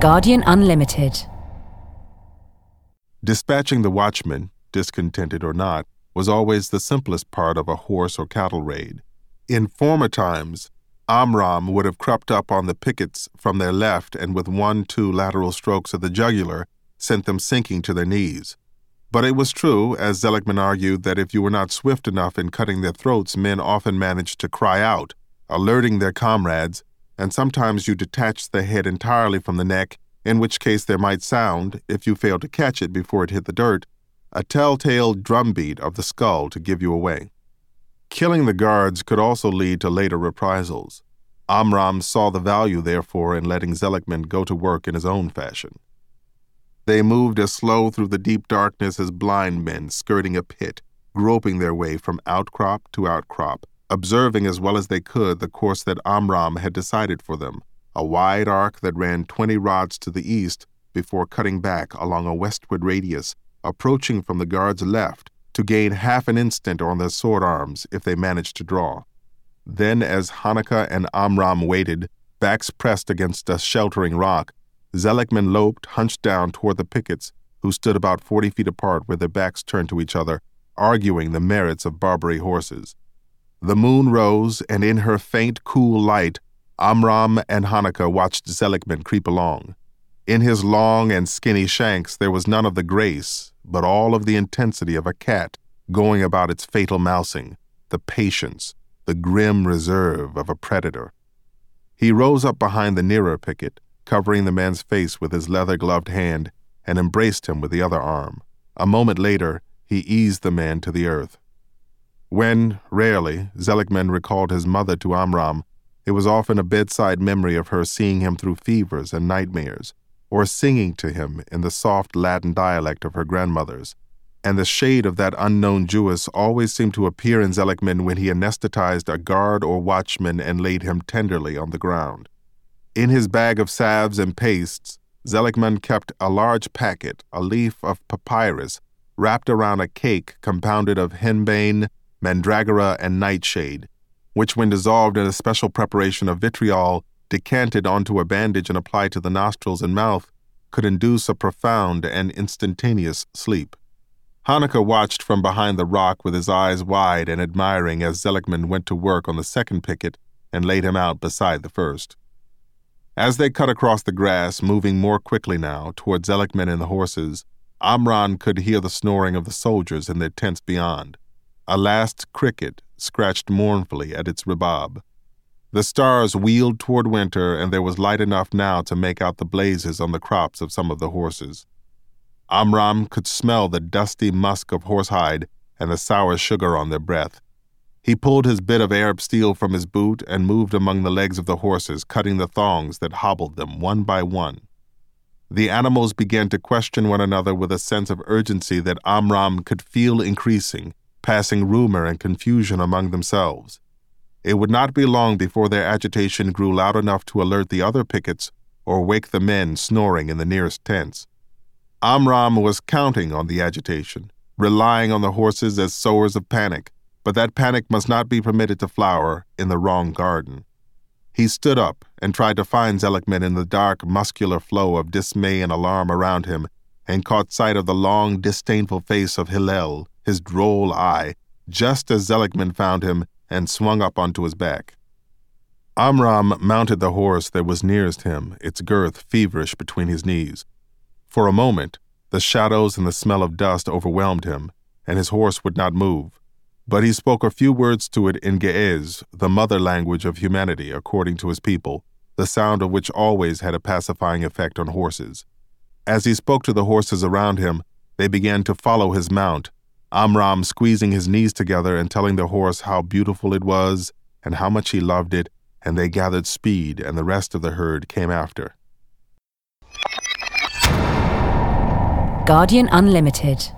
Guardian Unlimited. Dispatching the watchman, discontented or not, was always the simplest part of a horse or cattle raid. In former times, Amram would have crept up on the pickets from their left and with 1-2 lateral strokes of the jugular sent them sinking to their knees. But it was true, as Seligman argued, that if you were not swift enough in cutting their throats, men often managed to cry out, alerting their comrades, and sometimes you detached the head entirely from the neck, in which case there might sound, if you failed to catch it before it hit the dirt, a telltale drumbeat of the skull to give you away. Killing the guards could also lead to later reprisals. Amram saw the value, therefore, in letting Seligman go to work in his own fashion. They moved as slow through the deep darkness as blind men skirting a pit, groping their way from outcrop to outcrop, observing as well as they could the course that Amram had decided for them, a wide arc that ran 20 rods to the east before cutting back along a westward radius, approaching from the guards' left to gain half an instant on their sword arms if they managed to draw. Then, as Hanukkah and Amram waited, backs pressed against a sheltering rock, Seligman loped, hunched down toward the pickets, who stood about 40 feet apart with their backs turned to each other, arguing the merits of Barbary horses. The moon rose, and in her faint, cool light, Amram and Hanukkah watched Seligman creep along. In his long and skinny shanks there was none of the grace, but all of the intensity of a cat going about its fatal mousing, the patience, the grim reserve of a predator. He rose up behind the nearer picket, covering the man's face with his leather-gloved hand, and embraced him with the other arm. A moment later, he eased the man to the earth. When, rarely, Seligman recalled his mother to Amram, it was often a bedside memory of her seeing him through fevers and nightmares, or singing to him in the soft Latin dialect of her grandmother's, and the shade of that unknown Jewess always seemed to appear in Seligman when he anesthetized a guard or watchman and laid him tenderly on the ground. In his bag of salves and pastes, Seligman kept a large packet, a leaf of papyrus, wrapped around a cake compounded of henbane, mandragora, and nightshade, which, when dissolved in a special preparation of vitriol, decanted onto a bandage and applied to the nostrils and mouth, could induce a profound and instantaneous sleep. Hanukkah watched from behind the rock with his eyes wide and admiring as Seligman went to work on the second picket and laid him out beside the first. As they cut across the grass, moving more quickly now toward Seligman and the horses, Amram could hear the snoring of the soldiers in their tents beyond. A last cricket scratched mournfully at its rhubarb. The stars wheeled toward winter, and there was light enough now to make out the blazes on the crops of some of the horses. Amram could smell the dusty musk of horsehide and the sour sugar on their breath. He pulled his bit of Arab steel from his boot and moved among the legs of the horses, cutting the thongs that hobbled them one by one. The animals began to question one another with a sense of urgency that Amram could feel increasing, passing rumor and confusion among themselves. It would not be long before their agitation grew loud enough to alert the other pickets or wake the men snoring in the nearest tents. Amram was counting on the agitation, relying on the horses as sowers of panic, but that panic must not be permitted to flower in the wrong garden. He stood up and tried to find Seligman in the dark, muscular flow of dismay and alarm around him, and caught sight of the long, disdainful face of Hillel, his droll eye, just as Seligman found him and swung up onto his back. Amram mounted the horse that was nearest him, its girth feverish between his knees. For a moment, the shadows and the smell of dust overwhelmed him, and his horse would not move. But he spoke a few words to it in Ge'ez, the mother language of humanity, according to his people, the sound of which always had a pacifying effect on horses. As he spoke to the horses around him, they began to follow his mount, Amram squeezing his knees together and telling the horse how beautiful it was and how much he loved it, and they gathered speed, and the rest of the herd came after. Guardian Unlimited.